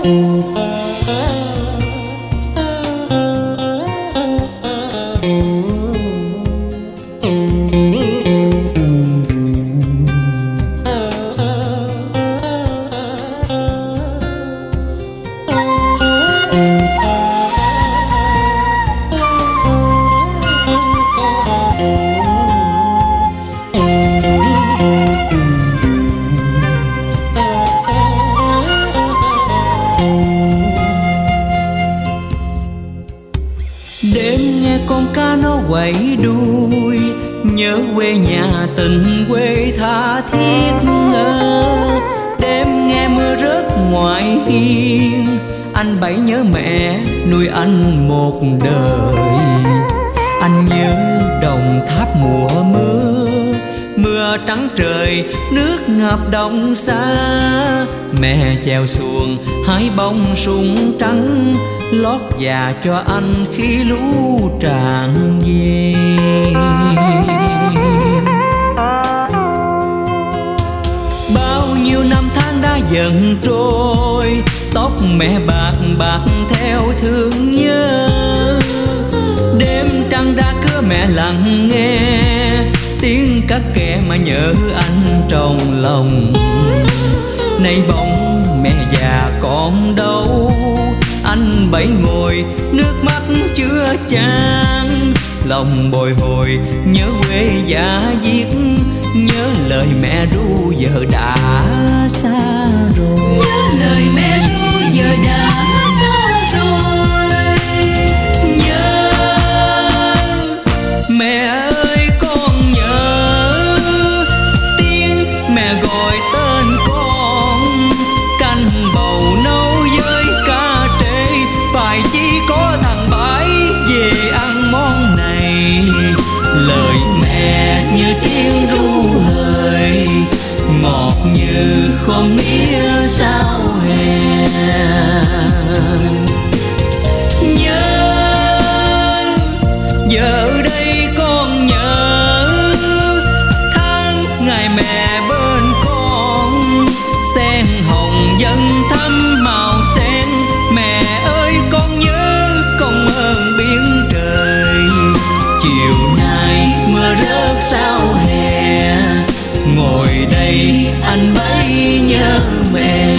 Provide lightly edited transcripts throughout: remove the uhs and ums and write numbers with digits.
Đêm nghe con cá nó quẩy đuôi, nhớ quê nhà tình quê tha thiết ngơ. Đêm nghe mưa rớt ngoài hiên, anh Bảy nhớ mẹ nuôi anh một đời. Anh nhớ Đồng Tháp mùa mưa, mưa trắng trời nước ngập đồng xa. Mẹ chèo xuồng hái bông sung trắng, lót dạ cho anh khi lũ tràn về. Bao nhiêu năm tháng đã dần trôi, tóc mẹ bạc bạc theo thương nhớ. Đêm trăng đã cứa mẹ lặng nghe, tiếng cắt kè mà nhớ anh trong lòng. Nay bóng mẹ già còn đâu, anh Bảy ngồi nước mắt chưa chan. Lòng bồi hồi nhớ quê giả diết, nhớ lời mẹ ru giờ đã xa rồi. Nhớ lời mẹ ru giờ đã xa rồi. Nhớ mẹ ơi con nhớ, tiếng mẹ gọi tên con. Canh bầu nấu với cá trê, phải chỉ có thằng Bảy về ăn món này. Lời mẹ như tiếng ru hời, ngọt như khóm mía sao hè. Nhớ giờ đây con nhớ, tháng ngày mẹ bên con. Sen hồng dần thắm màu sen, mẹ ơi con nhớ công ơn biển trời. Chiều nay mưa rớt sao hè, ngồi đây anh Bảy nhớ mẹ.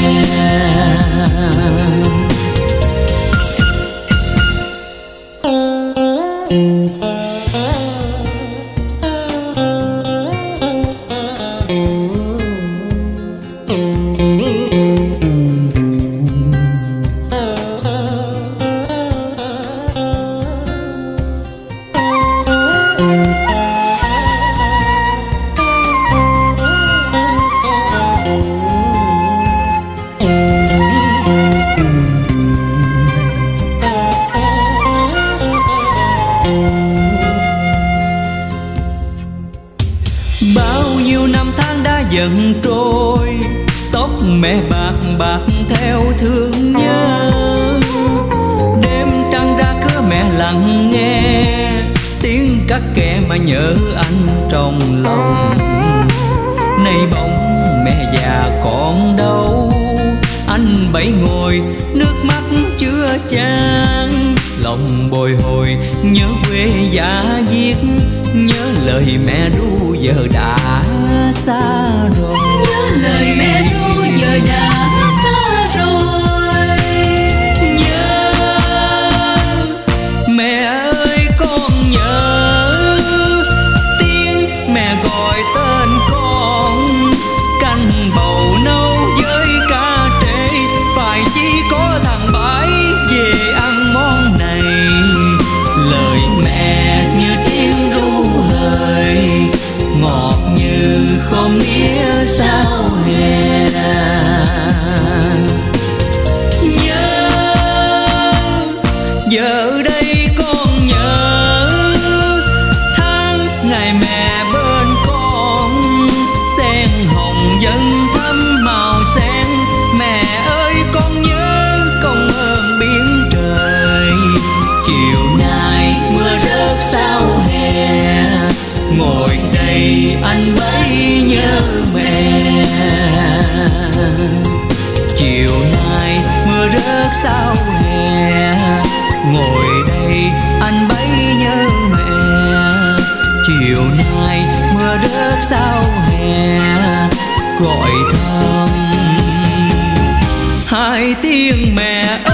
Bao nhiêu năm tháng đã dần trôi, tóc mẹ bạc bạc theo thương nhớ. Đêm trăng đã cứa mẹ lặng nghe, tiếng cắt kè mà nhớ anh trong lòng. Nay bóng mẹ già còn đâu, anh Bảy ngồi nước mắt chưa chan. Lòng bồi hồi nhớ quê giả diết, nhớ lời mẹ ru giờ đã xa rồi. Nhớ lời mẹ ru giờ đã xa rồi. Nhớ mẹ ơi con nhớ, tiếng mẹ gọi tên con. Canh bầu nấu với cá trê, phải chỉ có thằng Bảy về ăn món này. Lời mẹ như tiếng ru hời, ngọt như khóm mía sao hè gọi thăm. Hai tiếng mẹ